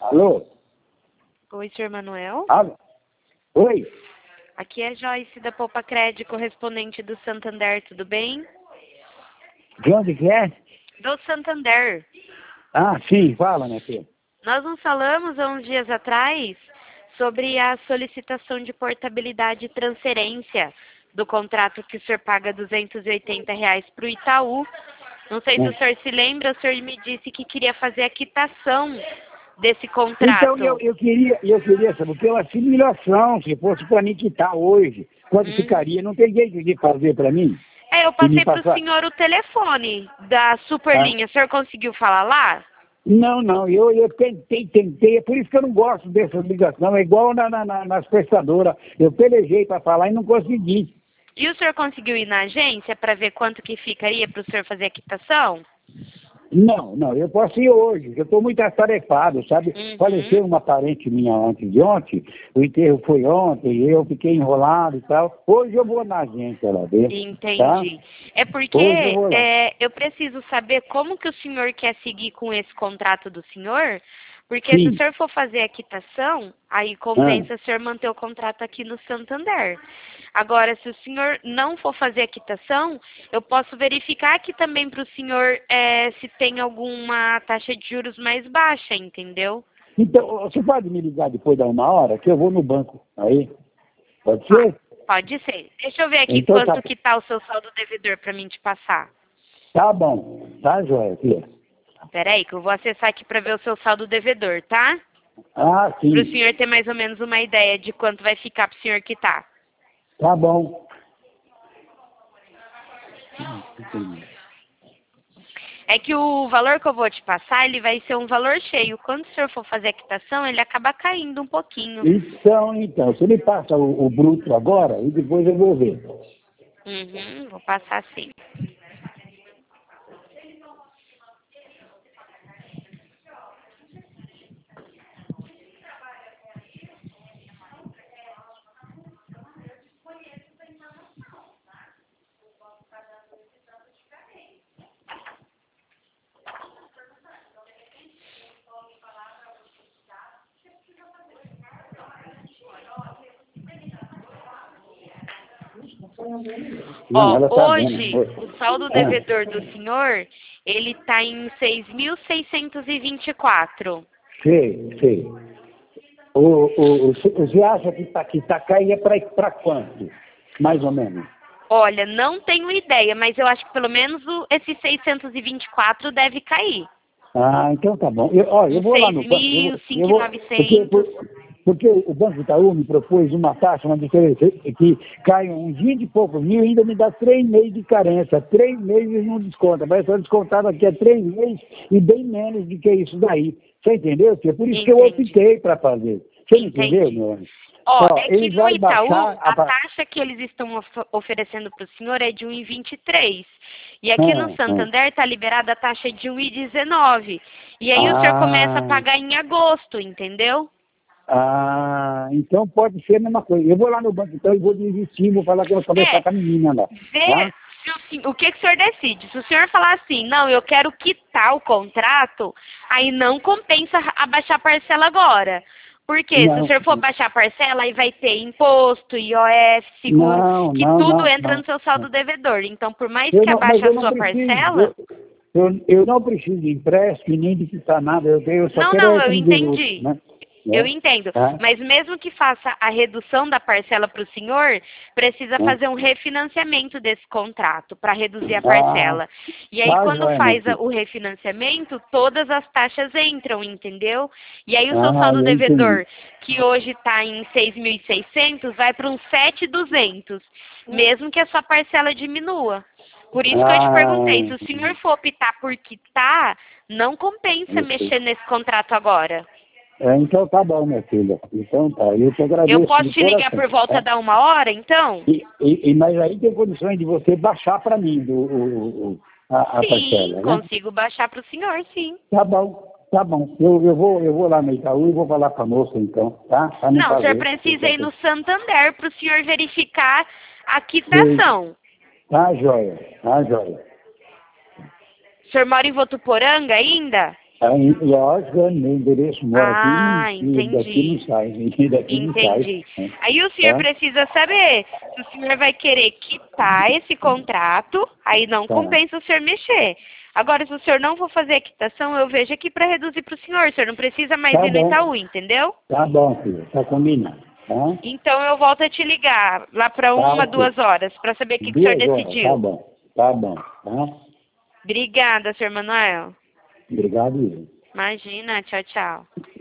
Alô? Oi, senhor Manuel. Alô? Oi? Aqui é Joyce da Poupa Crédito, correspondente do Santander, tudo bem? De onde que é? Do Santander. Ah, sim, fala, minha filha. Nós nos falamos há uns dias atrás sobre a solicitação de portabilidade e transferência do contrato que o senhor paga R$ 280 para o Itaú. Não sei se o senhor se lembra, o senhor me disse que queria fazer a quitação desse contrato. Então, eu queria saber, porque eu assimilação, se fosse para mim quitar hoje, quanto ficaria? Não tem jeito de fazer para mim? Eu passei para o senhor o telefone da Superlinha. O senhor conseguiu falar lá? Não, eu tentei, é por isso que eu não gosto dessa ligação, é igual nas prestadoras, eu pelejei para falar e não consegui. E o senhor conseguiu ir na agência para ver quanto que ficaria para o senhor fazer a quitação? Não, eu posso ir hoje, eu estou muito atarefado, sabe? Faleceu uma parente minha antes de ontem, o enterro foi ontem, eu fiquei enrolado e tal. Hoje eu vou na agência lá ver. Entendi. Tá? É porque eu preciso saber como que o senhor quer seguir com esse contrato do senhor, porque se o senhor for fazer a quitação, aí compensa o senhor manter o contrato aqui no Santander. Agora, se o senhor não for fazer a quitação, eu posso verificar aqui também para o senhor se tem alguma taxa de juros mais baixa, entendeu? Então, você pode me ligar depois da 1 hora, que eu vou no banco aí? Pode ser? Pode ser. Deixa eu ver aqui Então, quanto que tá o seu saldo devedor para mim te passar. Tá bom, tá, joia, filha? Peraí, que eu vou acessar aqui para ver o seu saldo devedor, tá? Ah, sim. Para o senhor ter mais ou menos uma ideia de quanto vai ficar para o senhor quitar. Tá bom. É que o valor que eu vou te passar, ele vai ser um valor cheio. Quando o senhor for fazer a quitação, ele acaba caindo um pouquinho. Então, você me passa o bruto agora e depois eu vou ver. Vou passar sim. Hoje, o saldo devedor do senhor, ele está em 6.624. Sei. Você acha que tá caindo para quanto? Mais ou menos. Olha, não tenho ideia, mas eu acho que pelo menos esse 624 deve cair. Ah, então tá bom. Eu vou lá no banco. 6.500. Porque o Banco Itaú me propôs uma taxa, uma diferença, que cai uns 20 e poucos mil e ainda me dá 3 meses de carência. 3 meses não desconta. Vai ser descontado aqui a 3 meses e bem menos do que isso daí. Você entendeu, tia? Por isso que eu optei para fazer. Você entendeu, meu amigo? É que no Itaú, a taxa que eles estão oferecendo para o senhor é de 1,23. E aqui no Santander está liberada a taxa de 1,19. E aí o senhor começa a pagar em agosto, entendeu? Ah, então pode ser a mesma coisa. Eu vou lá no banco então e vou desistir, vou falar que eu vou conversar com a menina lá. O que o senhor decide. Se o senhor falar assim, não, eu quero quitar o contrato, aí não compensa abaixar a parcela agora. Porque se o senhor for baixar a parcela, aí vai ter imposto, IOF, seguro, tudo entra no seu saldo devedor. Então, por mais que abaixe a sua parcela... Eu não preciso de empréstimo nem de quitar nada. Eu só quero eu entendi. Né? Eu entendo, mas mesmo que faça a redução da parcela para o senhor, precisa fazer um refinanciamento desse contrato para reduzir a parcela. E aí, quando faz o refinanciamento, todas as taxas entram, entendeu? E aí o seu saldo devedor, que hoje está em 6.600, vai para uns 7.200, mesmo que a sua parcela diminua. Por isso que eu te perguntei, se o senhor for optar por quitar, não compensa mexer nesse contrato agora. Então tá bom, minha filha. Então tá, eu te agradeço. Eu posso te ligar por volta da 1 hora, então? Mas aí tem condições de você baixar para mim a parcela, né? Consigo baixar para o senhor, sim. Tá bom. Eu vou lá no Itaú e vou falar para a moça, então, tá? Não, o senhor precisa ir no Santander para o senhor verificar a quitação. Tá, joia. O senhor mora em Votuporanga ainda? Lógico, meu endereço mora aqui, entendi. Daqui não sai. Entendi. Aí o senhor precisa saber se o senhor vai querer quitar esse contrato, aí não compensa o senhor mexer. Agora, se o senhor não for fazer a quitação, eu vejo aqui para reduzir para o senhor. O senhor não precisa mais ir no Itaú, entendeu? Tá bom, filho. Tá combinado. Tá? Então eu volto a te ligar lá para 1, 2 horas, para saber o que o senhor decidiu. Tá bom. Tá? Obrigada, senhor Manuel. Obrigado, Ivo. Imagina, tchau, tchau.